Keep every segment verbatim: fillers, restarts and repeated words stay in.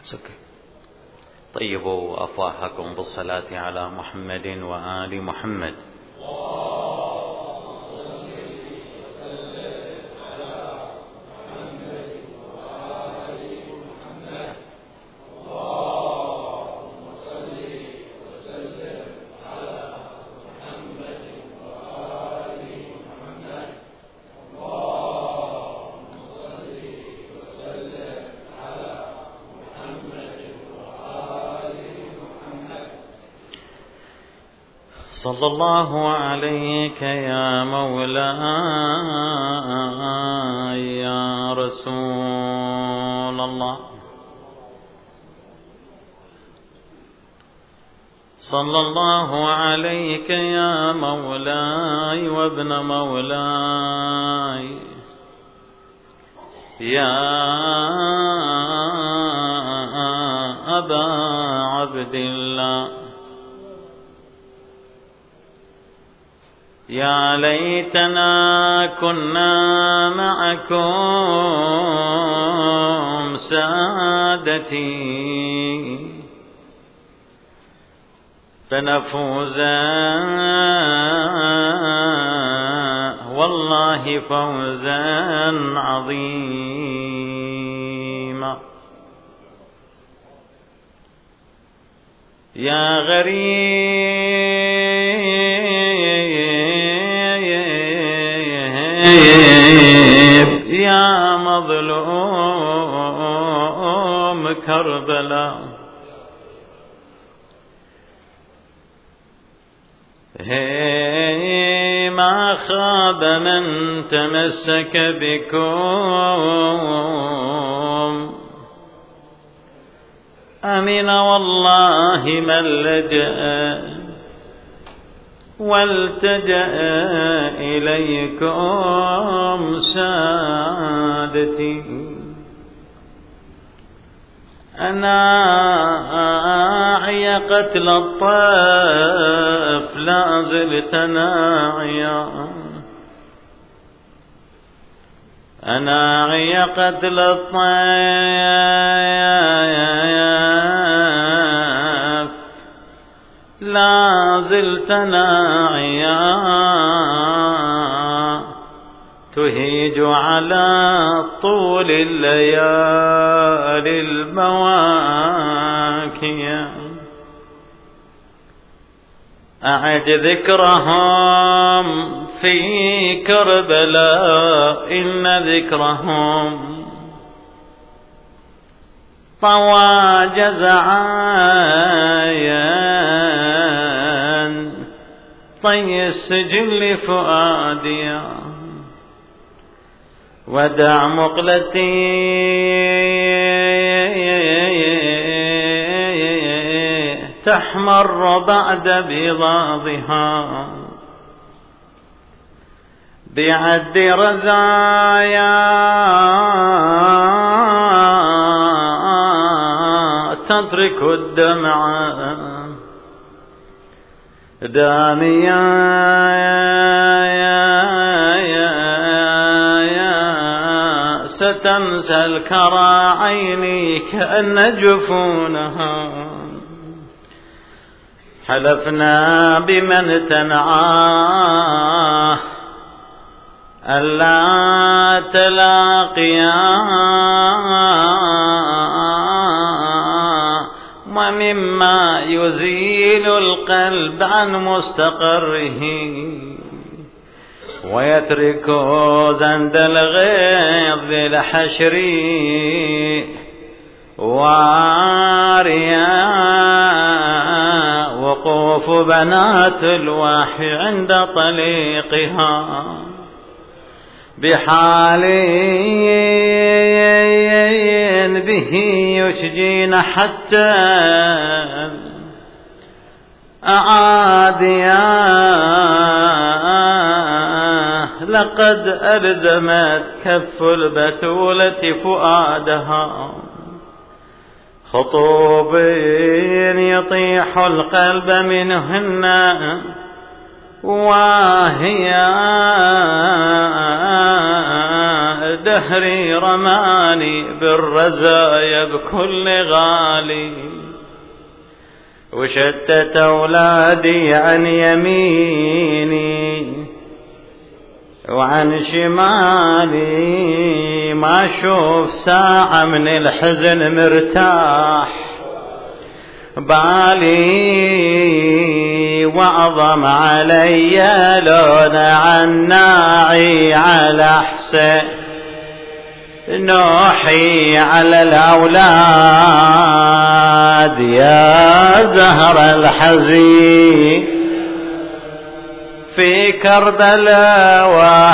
طيبوا أفواهكم بالصلاة على محمد وآل محمد. صلى الله عليك يا مولاي يا رسول الله. صلى الله عليك يا مولاي وابن مولاي يا أبا عبد الله. يا ليتنا كنا معكم سادتي فنفوز والله فوزا عظيما. يا غريب يا مظلوم كربلاء هي ما خاب من تمسك بكم أمن والله من لجأ والتجأ إليكم سادتي. أنا أعي قتل الطيف لا زلت ناعيا. أنا أعي قتل الطيف لا زلت ناعيا. تهيج على طول الليالي المواكيا. أعد ذكرهم في كربلاء إن ذكرهم طوى جزعايا طي السجل فؤاديا. ودع مقلتي تحمر بعد بضاضها بعد رزايا تترك الدمع داميا. ستنسى الكرى عيني كأن جفونها. حلفنا بمن تنعاه ألا تلاقيا ومما يزيل القلب عن مستقره ويترك زند الغيظ للحشر واريا. وقوف بنات الوحي عند طليقها بحال به يشجين حتى أعاديا. لقد ألزمت كف البتولة فؤادها خطوب يطيح القلب منهن وهي دهري رماني بالرزايا بكل غالي، وشتت أولادي عن يميني وعن شمالي، ما أشوف ساعة من الحزن مرتاح بالي، وأعظم علي لون عناعي على حسين نوحي على الأولاد يا زهر الحزين. في كربلاء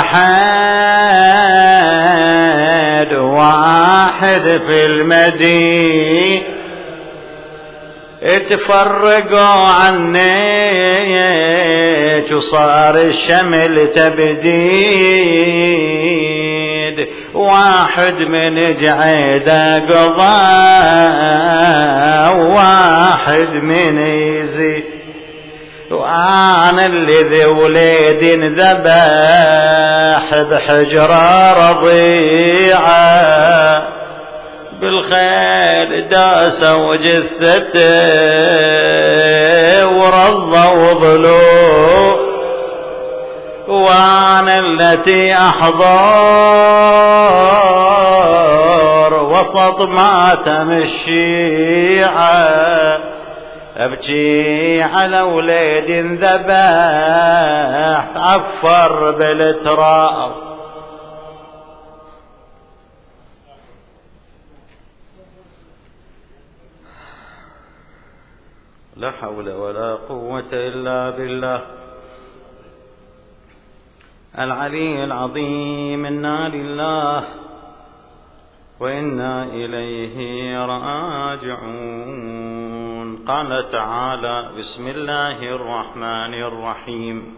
واحد واحد في المدينة اتفرقوا عنيك وصار الشمل تبديد، واحد من جعيده قضى واحد من يزيد، وانا اللي ذي وليد ذبح بحجرة رضيعة بالخيل داسوا جثته ورضوا ضلوع، وانا التي احضر وسط ماتم الشيعة ابكي على وليد ذبح عفر بالتراب. لا حول ولا قوة إلا بالله العلي العظيم. إنا لله وإنا إليه راجعون. قال تعالى: بسم الله الرحمن الرحيم.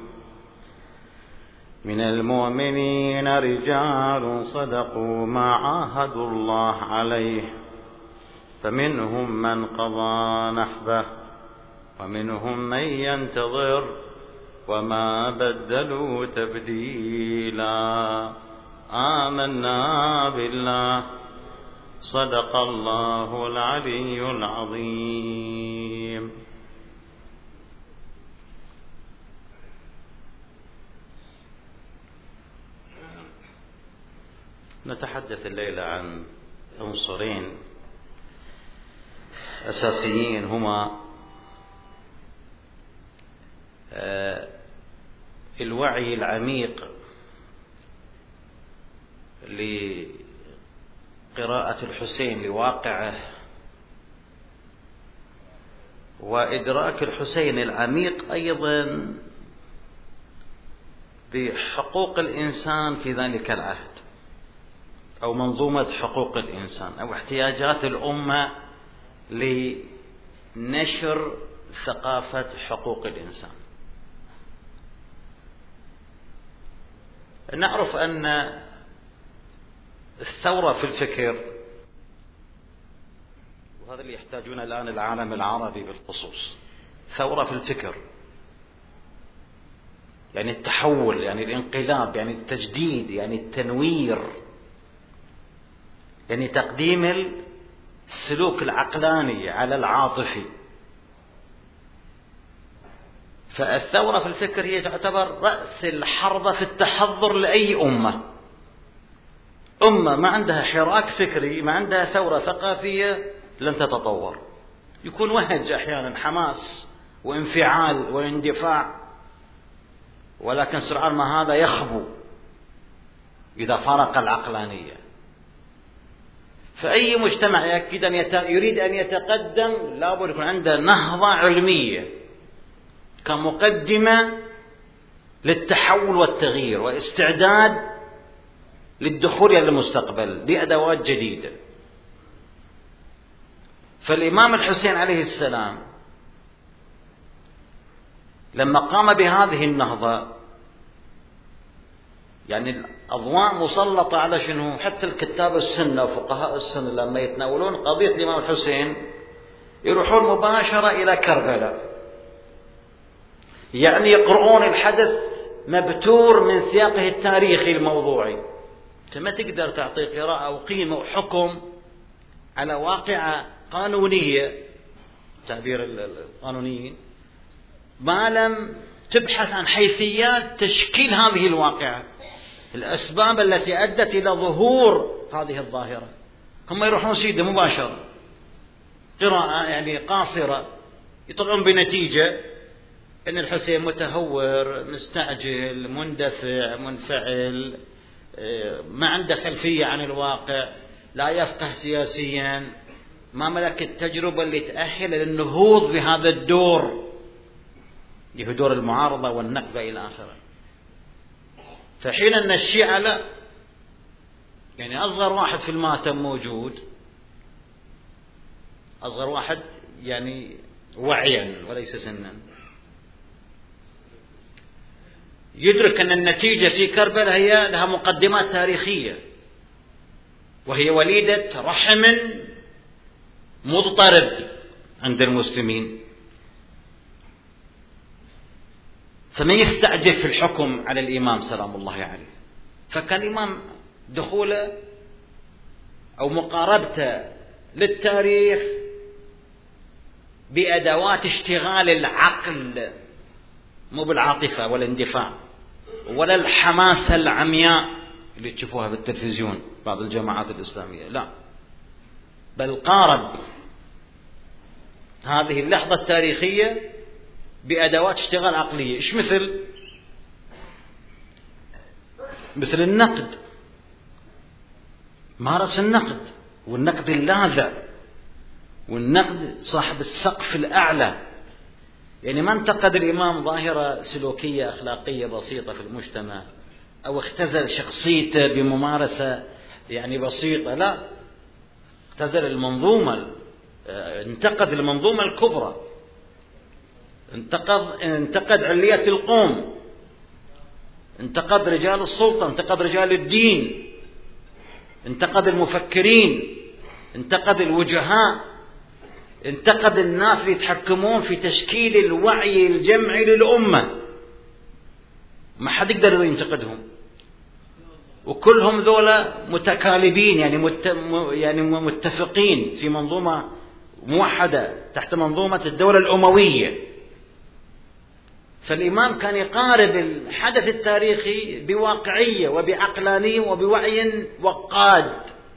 من المؤمنين رجال صدقوا ما عاهدوا الله عليه، فمنهم من قضى نحبه ومنهم من ينتظر وما بدلوا تبديلا. آمنا بالله. صدق الله العلي العظيم. نتحدث الليلة عن عنصرين أساسيين هما الوعي العميق لقراءة الحسين لواقعه، وإدراك الحسين العميق أيضا بحقوق الإنسان في ذلك العهد، أو منظومة حقوق الإنسان، أو احتياجات الأمة لنشر ثقافة حقوق الإنسان. نعرف أن الثورة في الفكر، وهذا اللي يحتاجون الآن العالم العربي بالخصوص، ثورة في الفكر يعني التحول، يعني الانقلاب، يعني التجديد، يعني التنوير، يعني تقديم السلوك العقلاني على العاطفي. فالثورة في الفكر هي تعتبر رأس الحربة في التحضر لأي أمة. أمة ما عندها حراك فكري، ما عندها ثورة ثقافية، لن تتطور. يكون وهج أحيانا، حماس وانفعال واندفاع، ولكن سرعان ما هذا يخبو إذا فارق العقلانية. فأي مجتمع يأكد أن يت... يريد أن يتقدم لابد يكون عنده نهضة علمية كمقدمة للتحول والتغيير واستعداد للدخول إلى المستقبل بأدوات جديدة. فالإمام الحسين عليه السلام لما قام بهذه النهضة، يعني الأضواء مسلطة على شنو؟ حتى الكتاب السنة وفقهاء السنة لما يتناولون قضية الإمام الحسين يروحون مباشرة إلى كربلاء، يعني يقرؤون الحدث مبتور من سياقه التاريخي الموضوعي، أنت ما تقدر تعطي قراءة وقيمة وحكم على واقعة قانونية، تعبير القانونيين، ما لم تبحث عن حيثيات تشكيل هذه الواقعة، الأسباب التي أدت إلى ظهور هذه الظاهرة. هم يروحون سيدة مباشرة، قراءة يعني قاصرة، يطلعون بنتيجة أن الحسين متهور، مستعجل، مندفع، منفعل، ما عنده خلفية عن الواقع، لا يفقه سياسيا، ما ملك التجربة اللي تأهل للنهوض بهذا الدور، اللي هو دور المعارضة والنقد إلى آخره. فحين أن الشيعة لا، يعني أصغر واحد في الماتم موجود، أصغر واحد يعني وعيا وليس سنا، يدرك أن النتيجة في كربلاء هي لها مقدمات تاريخية، وهي وليدة رحم مضطرب عند المسلمين، فما يستعجل في الحكم على الإمام سلام الله عليه. فكان الإمام دخوله أو مقاربته للتاريخ بأدوات اشتغال العقل، مو بالعاطفة ولا الاندفاع ولا الحماسة العمياء اللي تشوفوها بالتلفزيون بعض الجماعات الإسلامية، لا، بل قارب هذه اللحظة التاريخية بأدوات اشتغال عقلية. إيش مثل؟ مثل النقد، مارس النقد، والنقد اللاذع، والنقد صاحب السقف الأعلى. يعني ما انتقد الإمام ظاهرة سلوكية أخلاقية بسيطة في المجتمع أو اختزل شخصيته بممارسة يعني بسيطة، لا، اختزل المنظومة، انتقد المنظومة الكبرى، انتقد انتقد علية القوم، انتقد رجال السلطة، انتقد رجال الدين، انتقد المفكرين، انتقد الوجهاء، انتقد الناس اللي يتحكمون في تشكيل الوعي الجمعي للأمة. ما حد يقدر ينتقدهم، وكلهم ذولا متكالبين، يعني مت... يعني متفقين في منظومة موحدة تحت منظومة الدولة الأموية. فالإمام كان يقارب الحدث التاريخي بواقعية وبعقلانية وبوعي وقاد.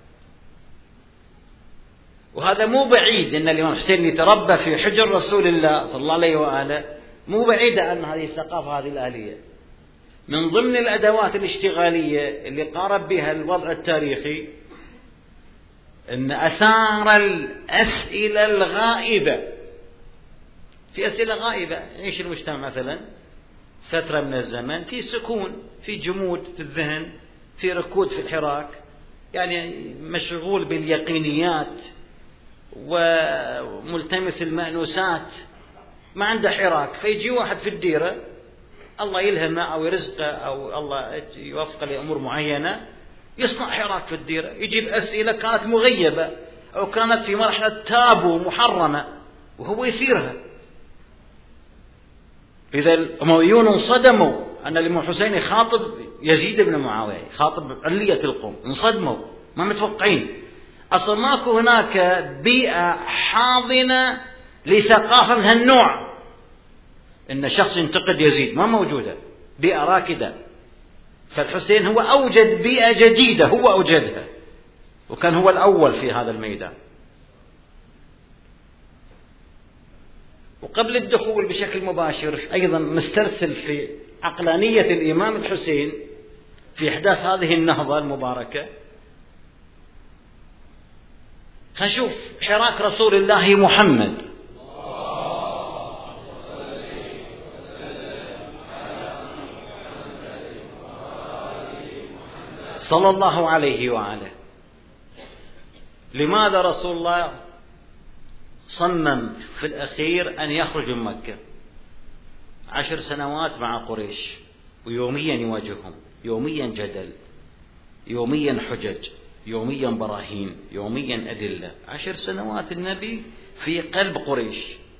وهذا مو بعيد، إن الإمام حسين يتربى في حجر رسول الله صلى الله عليه وآله، مو بعيد عن هذه الثقافة هذه الآلية. من ضمن الأدوات الاشتغالية اللي قارب بها الوضع التاريخي أن أثار الأسئلة الغائبة، في أسئلة غائبة، يعيش المجتمع مثلا فترة من الزمن في سكون، في جمود في الذهن، في ركود في الحراك، يعني مشغول باليقينيات وملتمس المأنوسات، ما عنده حراك. فيجي واحد في الديرة الله يلهمه أو يرزقه أو الله يوفقه لأمور معينة، يصنع حراك في الديرة، يجيب أسئلة كانت مغيبة أو كانت في مرحلة تابو محرمة وهو يثيرها. إذا الأمويون انصدموا أن الإمام حسين يخاطب يزيد بن معاوية، يخاطب علية القوم، انصدموا، ما متوقعين. أصلا ماكو هناك بيئة حاضنة لثقافة من هالنوع، إن شخص ينتقد يزيد، ما موجودة بيئة راكدة. فالحسين هو أوجد بيئة جديدة، هو أوجدها، وكان هو الأول في هذا الميدان. وقبل الدخول بشكل مباشر أيضا مسترسل في عقلانية الإمام الحسين في إحداث هذه النهضة المباركة. خنشوف حراك رسول الله محمد صلى الله عليه وآله. لماذا رسول الله صمم في الأخير أن يخرج من مكة؟ عشر سنوات مع قريش، ويوميا يواجههم، يوميا جدل، يوميا حجج، يوميا براهين، يوميا أدلة. عشر سنوات النبي في قلب قريش،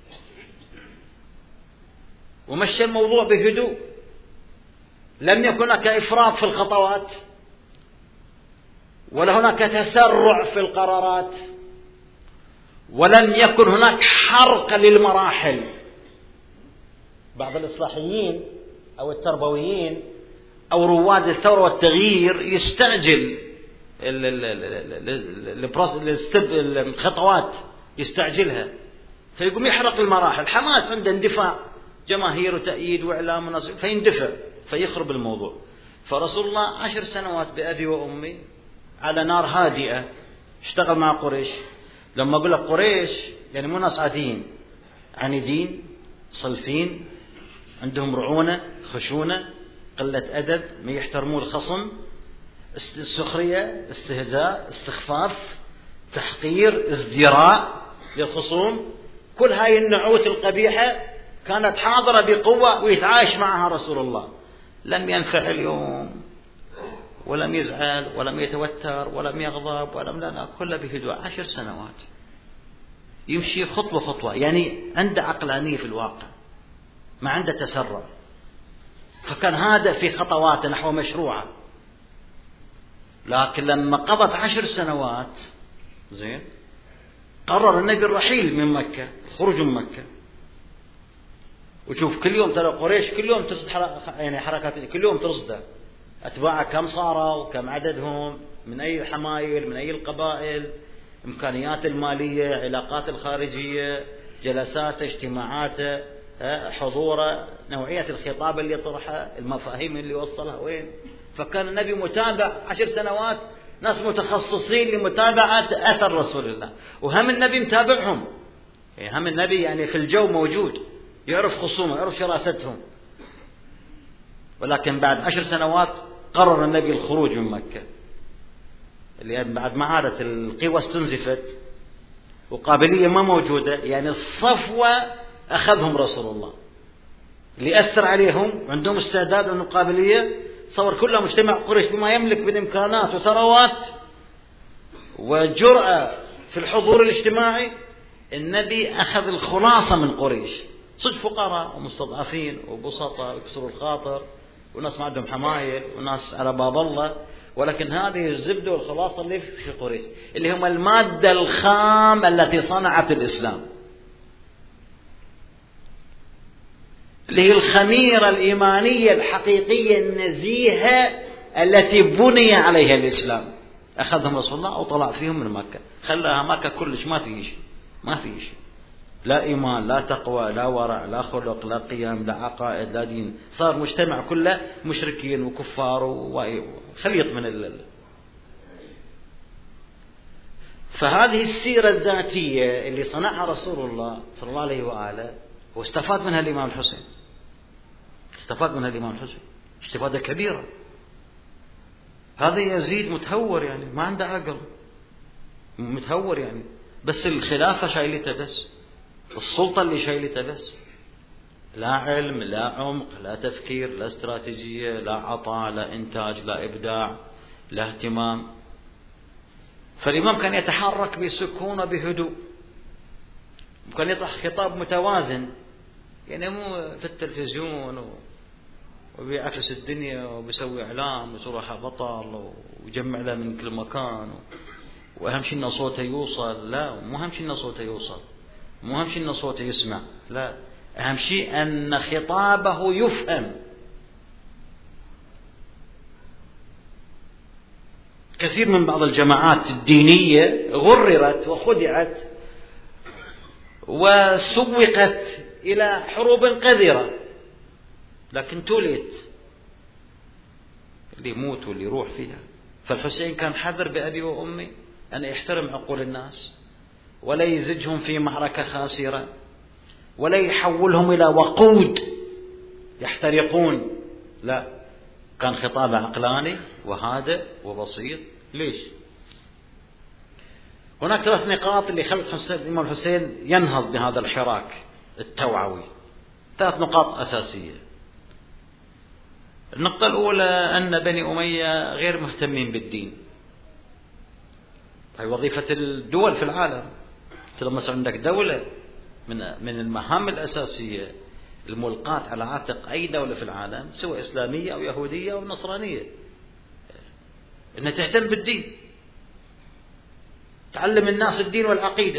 ومشى الموضوع بهدوء، لم يكن هناك إفراط في الخطوات، ولا هناك تسرع في القرارات، ولم يكن هناك حرق للمراحل. بعض الإصلاحيين أو التربويين أو رواد الثورة والتغيير يستعجل الخطوات، يستعجلها فيقوم يحرق المراحل. حماس عنده اندفاع، جماهير وتأييد وإعلام ونصر، فيندفع فيخرب الموضوع. فرسول الله عشر سنوات بأبي وأمي على نار هادئة اشتغل مع قريش. لما أقول لك قريش يعني مو ناس عاديين، عنيدين صلفين، عندهم رعونة خشونة قلة أدب، ما يحترمون الخصم، السخرية استهزاء استخفاف تحقير ازدراء للخصوم. كل هاي النعوت القبيحة كانت حاضرة بقوة ويتعايش معها رسول الله. لم ينفعل يوم ولم يزعل ولم يتوتر ولم يغضب ولم لا لا كله بهدوء. عشر سنوات يمشي خطوة خطوة، يعني عنده عقلانية في الواقع، ما عنده تسرع. فكان هذا في خطوات نحو مشروعة. لكن لما قضت عشر سنوات زين قرر النبي الرحيل من مكة، الخروج من مكة. وشوف كل يوم ترى قريش كل يوم ترصد يعني حركات، كل يوم ترصده أتباعه كم صاروا وكم عددهم، من أي الحمايل، من أي القبائل، إمكانيات المالية، علاقات الخارجية، جلساته، اجتماعاته، حضوره، نوعية الخطاب اللي طرحه، المفاهيم اللي وصلها وين. فكان النبي متابع عشر سنوات ناس متخصصين لمتابعة أثر رسول الله، وهم النبي متابعهم. يعني هم النبي يعني في الجو موجود، يعرف خصومه، يعرف شراستهم. ولكن بعد عشر سنوات قرر النبي الخروج من مكة، اللي بعد ما عادت القوى استنزفت وقابلية ما موجودة. يعني الصفوة أخذهم رسول الله، اللي أثر عليهم عندهم استعداد أن القابلية صور كلها مجتمع قريش بما يملك من إمكانات وثروات وجرأة في الحضور الاجتماعي. النبي أخذ الخلاصة من قريش، صدق فقراء ومستضعفين وبسطاء ويكسروا الخاطر وناس ما عندهم حمايل وناس على باب الله، ولكن هذه الزبدة والخلاصة اللي في قريش اللي هم المادة الخام التي صنعت الإسلام، اللي هي الخميرة الإيمانية الحقيقية النزيهة التي بني عليها الإسلام. أخذهم رسول الله وطلع فيهم من مكة، خلاها مكة كلش ما فيه شيء، ما فيه شيء، لا إيمان لا تقوى لا ورع لا خلق لا قيم لا عقائد لا دين. صار مجتمع كله مشركين وكفار وخليط من ال. فهذه السيرة الذاتية اللي صنعها رسول الله صلى الله عليه وآله واستفاد منها الإمام الحسين، استفاد منها الإمام الحسين استفادة كبيرة. هذا يزيد متهور، يعني ما عنده عقل، متهور يعني، بس الخلافة شايلته، بس السلطة اللي شايلته، بس لا علم لا عمق لا تفكير لا استراتيجية لا عطاء لا إنتاج لا إبداع لا اهتمام. فالإمام كان يتحرك بسكون وبهدوء، وكان يطرح خطاب متوازن، يعني مو في التلفزيون وبيعكس الدنيا وبيسوي إعلام وصراحة بطل ويجمع له من كل مكان، وأهم شيء إن صوته يوصل. لا، مو أهم شيء إن صوته يوصل، مو أهم شيء إن صوته يسمع، لا، أهم شيء أن خطابه يفهم. كثير من بعض الجماعات الدينية غررت وخدعت وسوقت إلى حروب قذرة، لكن توليت اللي يموت واللي يروح فيها. فالحسين كان حذر بأبي وأمي أن يحترم عقول الناس ولا يزجهم في معركة خاسرة ولا يحولهم إلى وقود يحترقون، لا، كان خطاب عقلاني وهادئ وبسيط. ليش؟ هناك ثلاث نقاط اللي خلت الإمام الحسين ينهض بهذا الحراك التوعوي، ثلاث نقاط أساسية. النقطة الأولى أن بني أمية غير مهتمين بالدين، هي وظيفة الدول في العالم. لما عندك دولة من من المهام الأساسية الملقاة على عاتق أي دولة في العالم سواء إسلامية أو يهودية أو نصرانية، أنها تهتم بالدين. تعلم الناس الدين والعقيدة،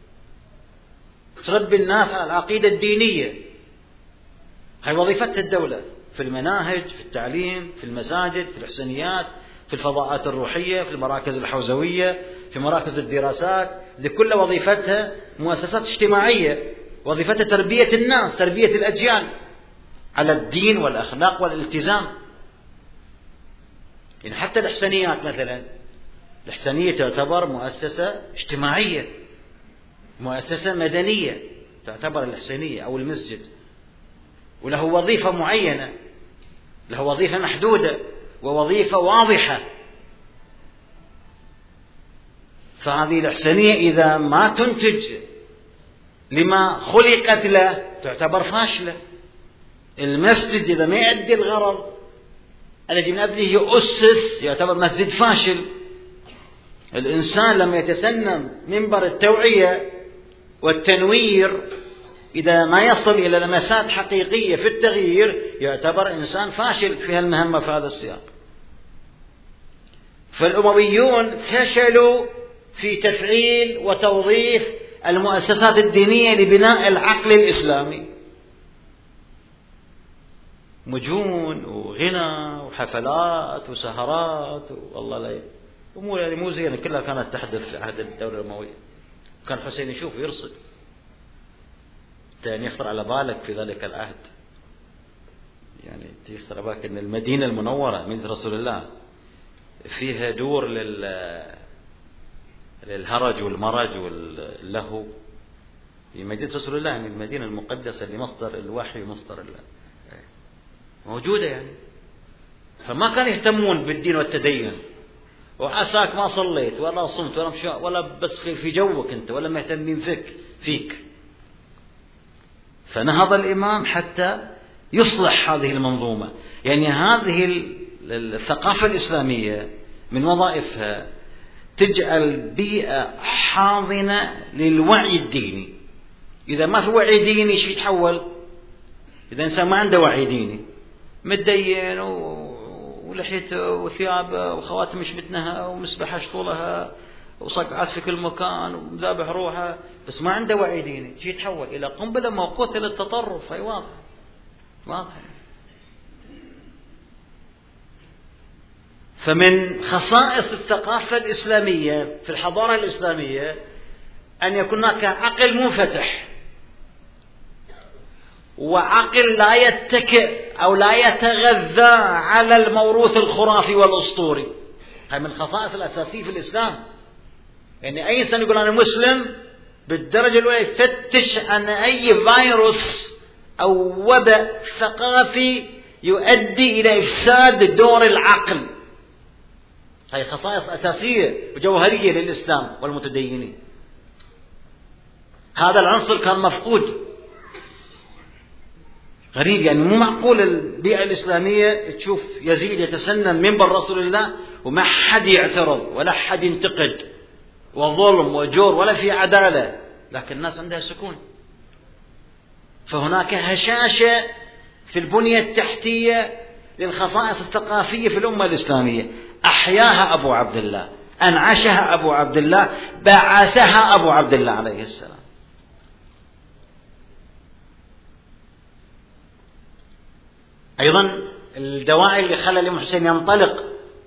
تربي الناس على العقيدة الدينية. هاي وظيفتها الدولة في المناهج، في التعليم، في المساجد، في الحسنيات، في الفضاءات الروحية، في المراكز الحوزوية، في مراكز الدراسات. دي كلها وظيفتها مؤسسات اجتماعية، وظيفتها تربية الناس، تربية الأجيال على الدين والأخلاق والالتزام. يعني حتى الإحسانيات مثلا، الإحسانية تعتبر مؤسسة اجتماعية، مؤسسة مدنية تعتبر الإحسانية أو المسجد، وله وظيفة معينة، له وظيفة محدودة ووظيفة واضحة. فهذه الإحسانية إذا ما تنتج لما خلقت له تعتبر فاشلة. المسجد إذا ما يؤدي الغرض الذي من أجله يؤسس يعتبر مسجد فاشل. الإنسان لما يتسنم منبر التوعية والتنوير إذا ما يصل إلى لمسات حقيقية في التغيير يعتبر إنسان فاشل في المهمة في هذا السياق. فالأمويون فشلوا في تفعيل وتوظيف المؤسسات الدينية لبناء العقل الإسلامي. مجون وغنى وحفلات وسهرات والله لا أمور يعني مو زينة كلها كانت تحدث في عهد الدولة الأموية. كان حسين يشوف ويرصد. يعني يخطر على بالك في ذلك العهد، يعني يخطر على بالك أن المدينة المنورة مدينة رسول الله فيها دور لل للهرج والمرج واللهو. في مدينة رسول الله يعني المدينة المقدسة اللي مصدر الوحي ومصدر الله موجودة يعني. فما كانوا يهتمون بالدين والتدين، وعساك ما صليت ولا صمت ولا مشاء ولا بس في جوك أنت ولا مهتمين فيك فيك. فنهض الإمام حتى يصلح هذه المنظومة. يعني هذه الثقافة الإسلامية من وظائفها تجعل بيئة حاضنة للوعي الديني. إذا ما في وعي ديني شو يتحول؟ إذا إنسان ما عنده وعي ديني متدين ولحيته وثيابه وخواتم مش متنها ومسبحة طولها وصقعات في كل مكان ومذابح روحه، بس ما عنده وعي ديني، شو يتحول إلى قنبلة موقوتة للتطرف. هي واضح واضح. فمن خصائص الثقافة الإسلامية في الحضارة الإسلامية أن يكون هناك عقل منفتح، وعقل لا يتكئ أو لا يتغذى على الموروث الخرافي والأسطوري. هذه من الخصائص الأساسية في الإسلام. يعني أي إنسان يقول أنا مسلم بالدرجة الأولى يفتش عن أي فيروس أو وباء ثقافي يؤدي إلى إفساد دور العقل. هذه خصائص أساسية وجوهرية للإسلام والمتدينين. هذا العنصر كان مفقود. غريب يعني مو معقول البيئة الإسلامية تشوف يزيد يتسنن منبر رسول الله وما حد يعترض ولا حد ينتقد، وظلم وجور ولا في عدالة، لكن الناس عندها سكون. فهناك هشاشة في البنية التحتية للخصائص الثقافية في الأمة الإسلامية. أحياها أبو عبد الله، أنعشها أبو عبد الله، بعثها أبو عبد الله عليه السلام. أيضا الدواعي اللي خلى الإمام حسين ينطلق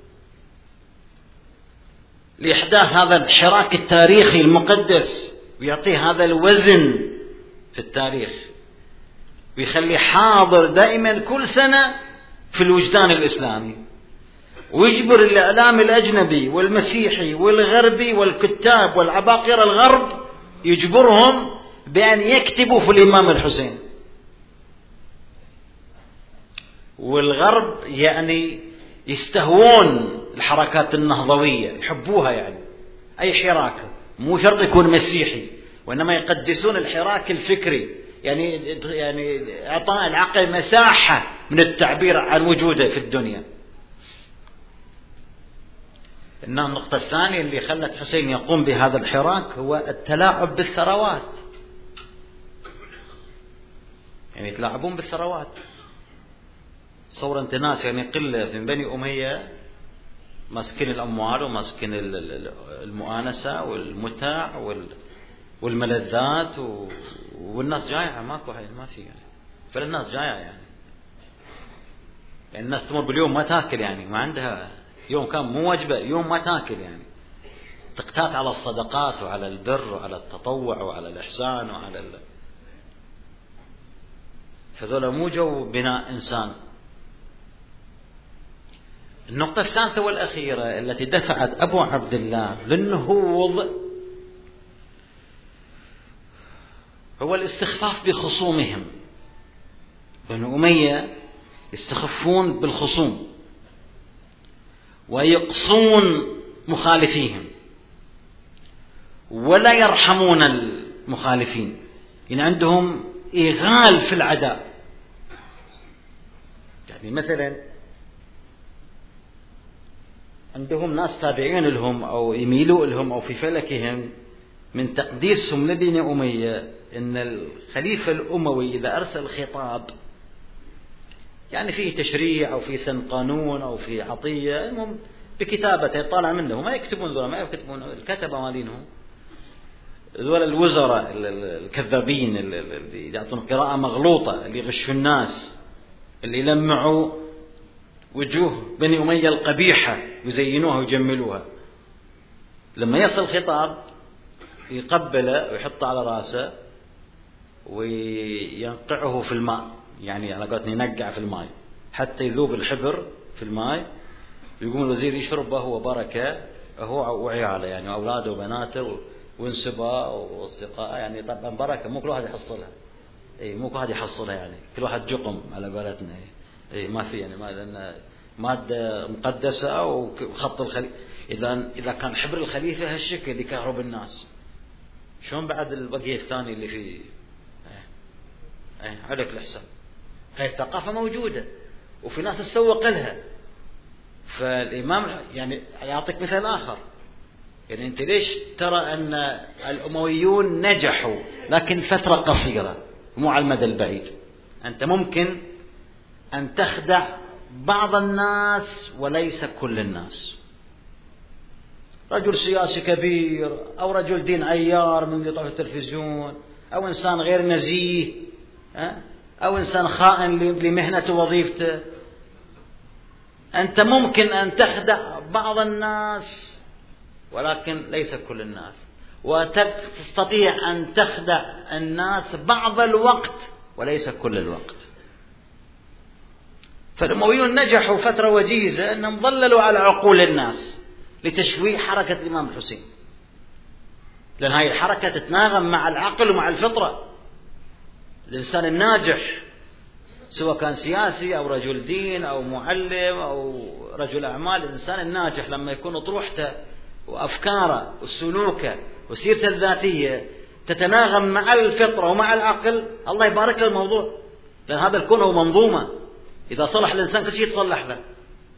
لإحداث هذا الحراك التاريخي المقدس ويعطيه هذا الوزن في التاريخ ويخلي حاضر دائما كل سنة في الوجدان الإسلامي، ويجبر الإعلام الأجنبي والمسيحي والغربي والكتاب والعباقرة الغرب يجبرهم بأن يكتبوا في الإمام الحسين. والغرب يعني يستهوون الحركات النهضوية، يحبوها. يعني أي حراك مو شرط يكون مسيحي، وإنما يقدسون الحراك الفكري. يعني يعني إعطاء العقل مساحة من التعبير عن وجوده في الدنيا. إنها النقطة الثانية اللي خلت حسين يقوم بهذا الحراك هو التلاعب بالثروات. يعني يتلاعبون بالثروات. صور انت ناس يعني قلة من بني أمية ماسكين الأموال وماسكين المؤانسة والمتاع والملذات، والناس جايعة ماكو حاجة ما في يعني. فالناس جايعة يعني، يعني الناس تمر باليوم ما تاكل يعني، ما عندها يوم كان مو وجبة، يوم ما تاكل يعني، تقتات على الصدقات وعلى البر وعلى التطوع وعلى الإحسان وعلى ال... فذولا مو جو بناء إنسان. النقطة الثالثة والأخيرة التي دفعت أبو عبد الله للنهوض هو الاستخفاف بخصومهم. بنو أمية يستخفون بالخصوم ويقصون مخالفيهم ولا يرحمون المخالفين، يعني عندهم إغال في العداء. يعني مثلا عندهم ناس تابعين لهم أو يميلوا لهم أو في فلكهم من تقديسهم لبني أمية إن الخليفة الأموي إذا أرسل خطاب يعني فيه تشريع أو فيه سن قانون أو فيه عطية، المهم بكتابته يطالع منه، ما يكتبون ذولا، ما يكتبون الكتبة مالينهم ذول الوزراء الكذابين اللي يعطون قراءة مغلوطة، اللي يغشوا الناس، اللي يلمعوا وجوه بني أمية القبيحة ويزينوها ويجملوها. لما يصل خطاب يقبله ويحطه على راسه وينقعه في الماء، يعني على قولتنا ينقع في الماء حتى يذوب الحبر في الماء، ويقوم الوزير يشربه هو بركة هو وعياله يعني أولاده وبناته وانسباء واصدقاء، يعني طبعا بركة مو كل واحد يحصلها، اي مو كل واحد يحصلها يعني كل واحد جقم على قولتنا، اي ما في يعني ما لأن مادة مقدسة وخط الخليفة. إذا إذا كان حبر الخليفة هالشكل يكهرب الناس، شلون بعد البقية الثاني اللي فيه؟ ايه ايه عليك الحساب. هاي الثقافة موجودة وفي ناس تسوق لها. فالإمام يعني يعطيك مثال آخر، يعني أنت ليش ترى أن الأمويون نجحوا لكن فترة قصيرة مو على المدى البعيد؟ أنت ممكن أن تخدع بعض الناس وليس كل الناس. رجل سياسي كبير أو رجل دين عيار من يطلع في التلفزيون، أو إنسان غير نزيه، أو إنسان خائن لمهنته ووظيفته، أنت ممكن أن تخدع بعض الناس ولكن ليس كل الناس، وتستطيع أن تخدع الناس بعض الوقت وليس كل الوقت. فالأمويون نجحوا فترة وجيزة أنهم ظللوا على عقول الناس لتشويه حركة الإمام الحسين، لأن هذه الحركة تتناغم مع العقل ومع الفطرة. الإنسان الناجح سواء كان سياسي أو رجل دين أو معلم أو رجل أعمال، الإنسان الناجح لما يكون طروحته وأفكاره وسلوكه وسيرته الذاتية تتناغم مع الفطرة ومع العقل، الله يبارك له الموضوع، لأن هذا الكون هو منظومة، إذا صلح الإنسان كل شيء يتصلح له.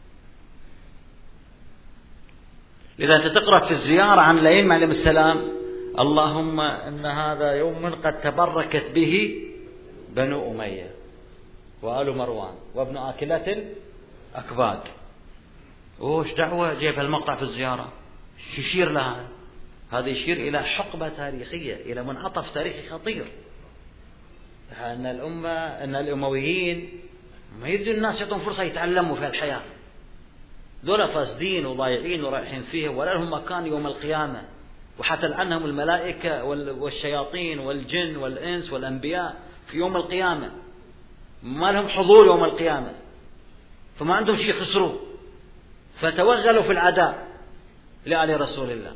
لذا أنت تقرأ في الزيارة عن الأئمة عليهم السلام: اللهم إن هذا يوم قد تبركت به بنو أمية وآل مروان وابن آكلة الأكباد. وش دعوة جيب هالمقطع في الزيارة؟ شو يشير لها؟ هذا يشير إلى حقبة تاريخية، إلى منعطف تاريخي خطير، أن الأمة أن الأمويين ما يدوا الناس يعطون فرصة يتعلموا في الحياة، ذولا فاسدين وضايعين ورايحين فيه ولا لهم مكان يوم القيامة، وحتى لعنهم الملائكة والشياطين والجن والإنس والأنبياء في يوم القيامة، ما لهم حضور يوم القيامة، فما عندهم شيء يخسروه، فتوغلوا في العداء لآل رسول الله،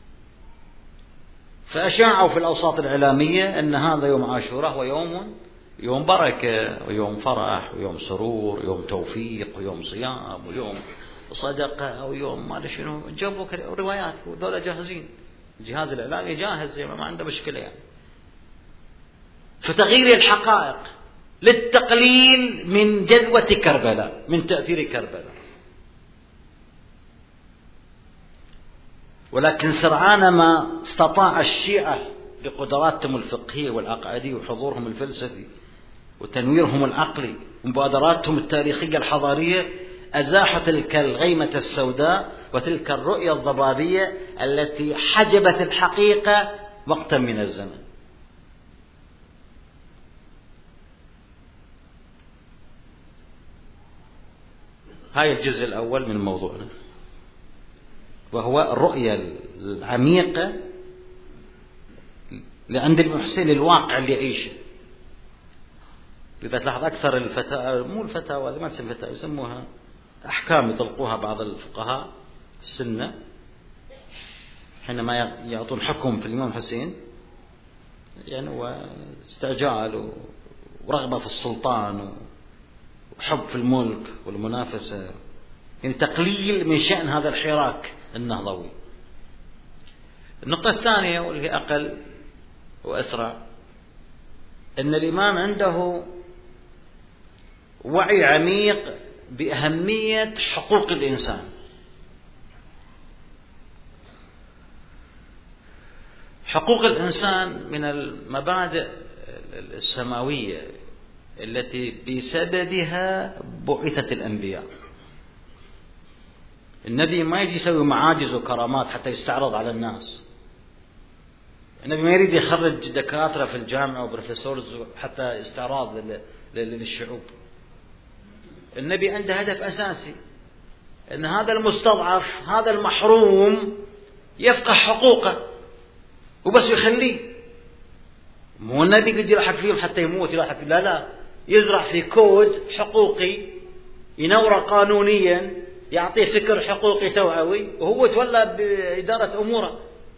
فأشاعوا في الأوساط الإعلامية أن هذا يوم عاشوراء هو يوم يوم بركة ويوم فرح ويوم سرور ويوم توفيق ويوم صيام ويوم صدقة أو يوم ما شنو، جابوا روايات ودولة جاهزين، الجهاز الإعلامي جاهز ما عنده مشكلة يعني. فتغيير الحقائق للتقليل من جذوة كربلاء، من تأثير كربلاء. ولكن سرعان ما استطاع الشيعة بقدراتهم الفقهية والعقائدية وحضورهم الفلسفي وتنويرهم العقلي ومبادراتهم التاريخية الحضارية أزاحوا تلك الغيمة السوداء وتلك الرؤية الضبابية التي حجبت الحقيقة وقتا من الزمن. هاي الجزء الأول من موضوعنا، وهو الرؤية العميقة لعند المحسن الواقع اللي يعيشه. إذا تلاحظ أكثر الفتاوى، مو الفتاوى ما تسمى فتاوى، يسموها أحكام يطلقوها بعض الفقهاء السنة حينما يعطون حكم في الإمام الحسين، يعني واستعجال ورغبة في السلطان وحب في الملك والمنافسة، يعني تقليل من شأن هذا الحراك النهضوي. النقطة الثانية واللي أقل وأسرع، أن الإمام عنده وعي عميق بأهمية حقوق الإنسان. حقوق الإنسان من المبادئ السماوية التي بسببها بعثت الأنبياء. النبي ما يجي يسوي معاجز وكرامات حتى يستعرض على الناس. النبي ما يريد يخرج دكاترة في الجامعة وبروفيسورز حتى استعراض للشعوب. النبي عنده هدف أساسي، أن هذا المستضعف، هذا المحروم، يفقه حقوقه وبس يخليه. مو النبي قد يلحق فيهم حتى يموت يلحق، لا لا، يزرع في كود حقوقي، ينوره قانونيا، يعطيه فكر حقوقي توعوي، وهو يتولى بإدارة أموره.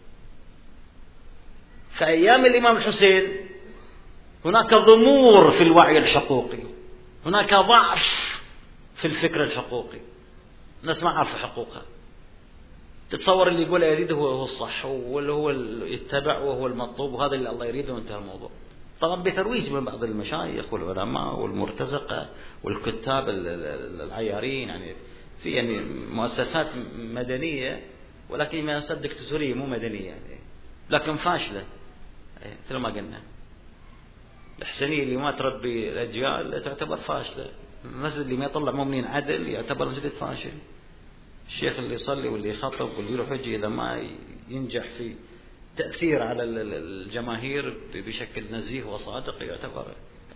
في أيام الإمام الحسين هناك ضمور في الوعي الحقوقي، هناك ضعف في الفكر الحقوقي، الناس ما عارفة حقوقها. تتصور اللي يقول يريد هو الصح واللي هو يتبع وهو المطلوب وهذا اللي الله يريده وانتهى الموضوع. طبعا بترويج من بعض المشايخ والعلماء والمرتزقة والكتاب العيارين، يعني في يعني مؤسسات مدنية ولكن مؤسسات دكتاتورية مو مدنية يعني، لكن فاشلة مثل ما قلنا. الحسينية اللي ما تربي الأجيال تعتبر فاشلة، المسجد اللي ما يطلع مؤمنين عدل يعتبر مسجد فاشل. الشيخ اللي يصلي واللي يخطب واللي يروح يجي إذا ما ينجح في تأثير على الجماهير بشكل نزيه وصادق يعتبر.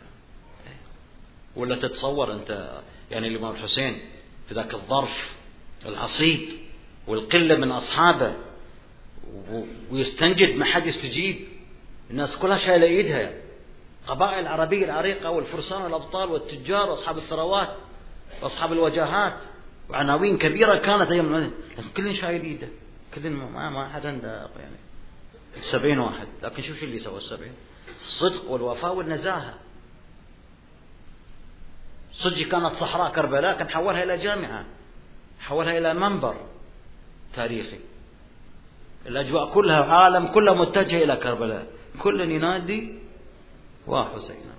ولا تتصور أنت يعني الإمام الحسين في ذاك الظرف العصيب والقلة من أصحابه ويستنجد ما حد يستجيب، الناس كلها شايلة إيدها، قبائل العربية العريقة والفرسان والأبطال والتجار وأصحاب الثروات وأصحاب الوجاهات وعناوين كبيرة كانت أيام المدينة، لكن كلهم شايل إيده، كلهم ما ما حد عنده يعني سبعين واحد. لكن شوف شو اللي سوى السبعين، الصدق والوفاء والنزاهة. صدق كانت صحراء كربلاء كان حولها إلى جامعة، حولها إلى منبر تاريخي. الأجواء كلها عالم كله متجه إلى كربلاء، كل ينادي وحسين.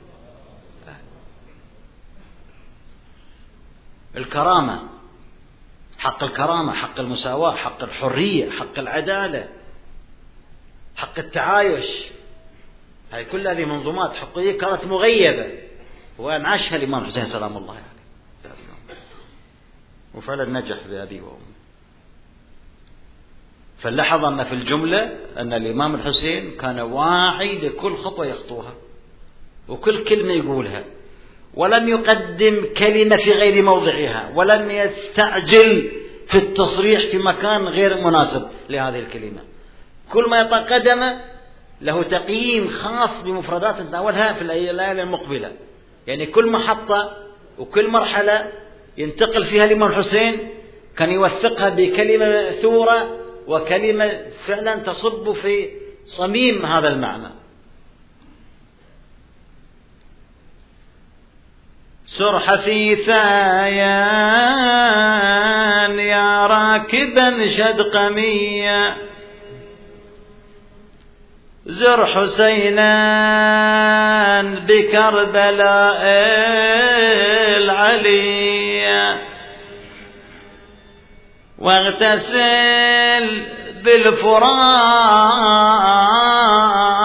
الكرامة، حق الكرامة، حق المساواة، حق الحرية، حق العدالة، حق التعايش، هاي كل هذه منظومات حقوقية كانت مغيبة وأنعشها الإمام حسين سلام الله عليه يعني. وفعلا نجح بأبيه وأمه. فلاحظ أن في الجملة أن الإمام الحسين كان واعي لكل خطوة يخطوها وكل كلمة يقولها، ولم يقدم كلمة في غير موضعها، ولم يستعجل في التصريح في مكان غير مناسب لهذه الكلمة. كل ما يتقدم له تقييم خاص بمفردات نتناولها في الليالي المقبلة، يعني كل محطة وكل مرحلة ينتقل فيها الإمام الحسين كان يوثقها بكلمة ثورة وكلمة فعلا تصب في صميم هذا المعنى. سر حثيثا يا راكبا شدقميا، زر حسينا بكربلاء العليا، واغتسل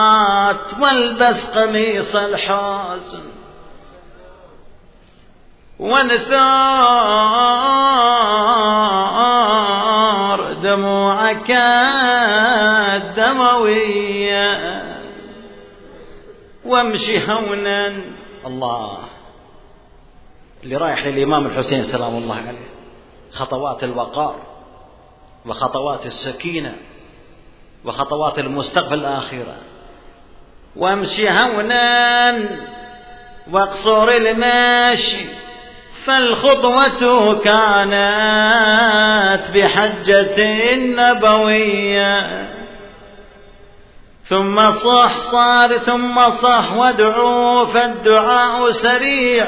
بالفرات والبس قميص الحسن، وانثار دموعك الدموية وامشي هونا. الله، اللي رايح للإمام الحسين سلام الله عليه، خطوات الوقار وخطوات السكينة وخطوات المستقبل الآخرة. وامشي هونا واقصر الماشي، فالخطوة كانت بحجة نبوية. ثم صح صار ثم صح وادعوا، فالدعاء سريع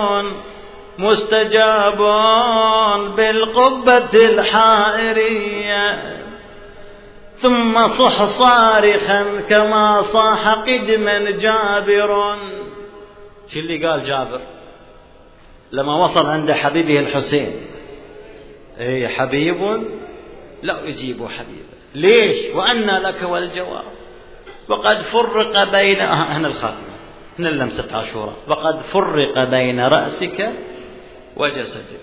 مستجاب بالقبة الحائرية. ثم صح صارخا كما صاح قدما جابر. شو اللي قال جابر لما وصل عند حبيبه الحسين؟ اي حبيب لا يجيب حبيبا، ليش؟ وأنى لك والجواب، وقد فرق بين هنا الخاتمة، هنا اللمسة عاشوراء، وقد فرق بين رأسك وجسدك.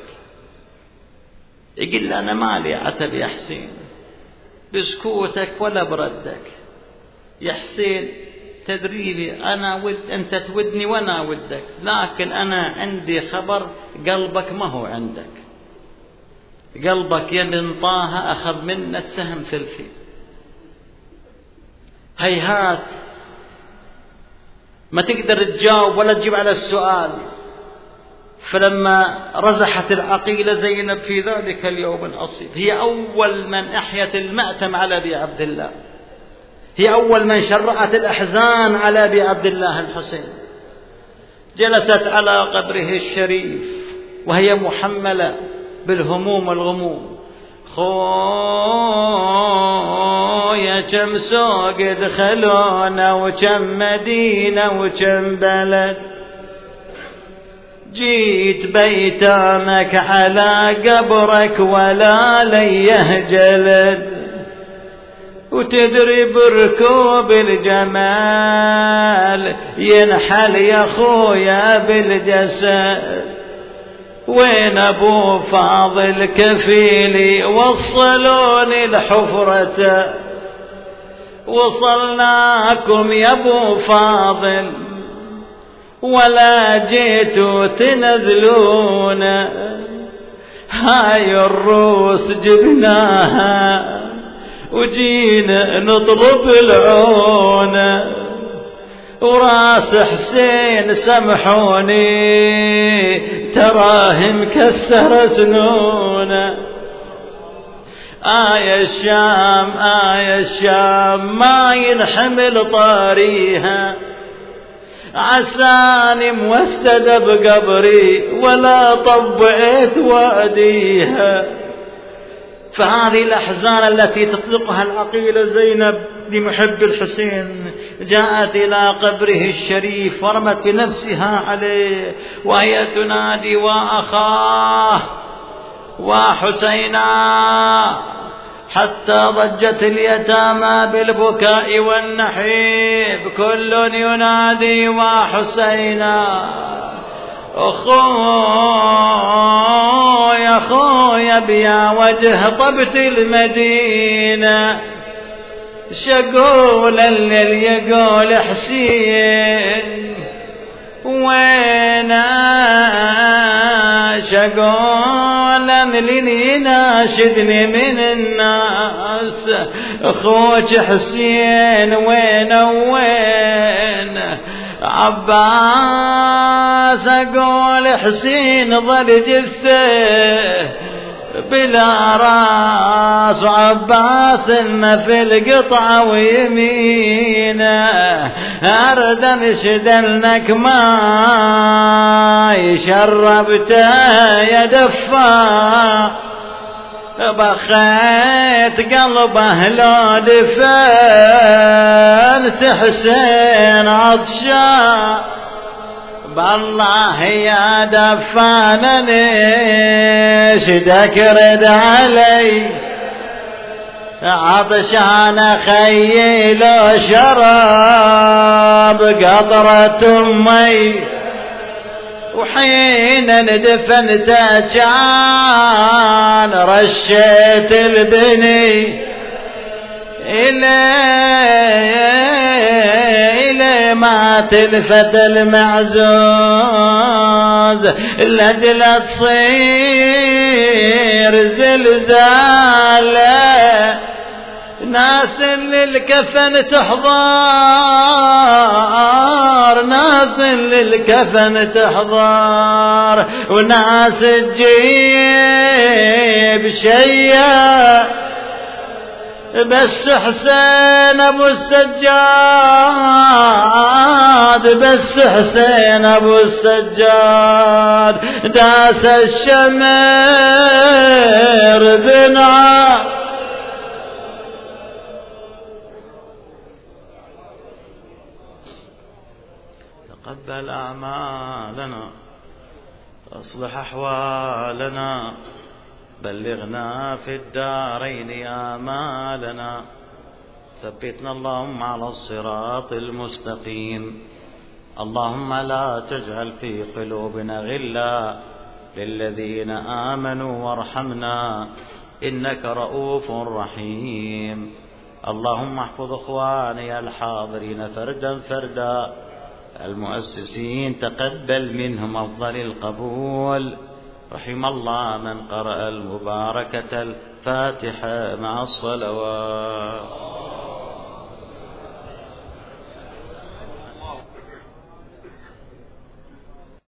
يقول أنا مالي عتب يا حسين بسكوتك ولا بردك يا حسين، تدريبي أنا ود أنت تودني وأنا ودك، لكن أنا عندي خبر قلبك ما هو عندك. قلبك يا ابن طه أخذ منا السهم في الفيل. هيهات ما تقدر تجاوب ولا تجيب على السؤال. فلما رزحت العقيلة زينب في ذلك اليوم العصيب، هي أول من أحيت المأتم على أبي عبد الله، هي أول من شرعت الأحزان على أبي عبد الله الحسين. جلست على قبره الشريف وهي محملة بالهموم والغموم. خويا كم سوق دخلونا وكم مدينة وكم بلد، جيت بيتامك على قبرك ولا ليه جلد، وتدري بركوب الجمال ينحل يا خويا بالجسد. وين ابو فاضل كفيلي وصلوني الحفرة، وصلناكم يا ابو فاضل ولا جيتوا تنزلون. هاي الروس جبناها وجينا نطلب العون، وراس حسين سمحوني تراه مكسر سنون. آية الشام آية الشام ما ينحمل طاريها، عساني موسدة بقبري ولا طبعت واديها. فهذه الأحزان التي تطلقها العقيلة زينب لمحب الحسين جاءت إلى قبره الشريف ورمت بنفسها عليه وهي تنادي وأخاه وحسينا، حتى ضجت اليتامى بالبكاء والنحيب، كل ينادي وحسينا. أخويا أخويا بيا وجه طبت المدينة، شقول الليل يقول حسين وينا، شقول اللي يناشدني من الناس، أخوك حسين وين وين عباس. أقول حسين ظل جثه بلا راس، وعباس ما في القطعة ويمينه، أرد انشد لك ما شربته يا دفا، بخيت قلبه لو دفنت حسين عطشان. بالله يا دفان نشدك رد علي، عطشان خيل شراب قطرة أمي، وحين ندفنته كان رشيت البني إلي إلي ما تلفت المعزوز لأجل تصير زلزالة ناس للكفن تحضر ناس للكفن تحضر وناس تجيب شيء بس حسين ابو السجاد بس حسين ابو السجاد داس الشمر بنع تقبل اعمالنا اصلح احوالنا بلغنا في الدارين آمالنا ثبتنا اللهم على الصراط المستقيم اللهم لا تجعل في قلوبنا غلا للذين آمنوا وارحمنا إنك رؤوف رحيم اللهم احفظ إخواني الحاضرين فردا فردا المؤسسين تقبل منهم أفضل القبول رحم الله من قرأ المباركة الفاتحة مع الصلوات.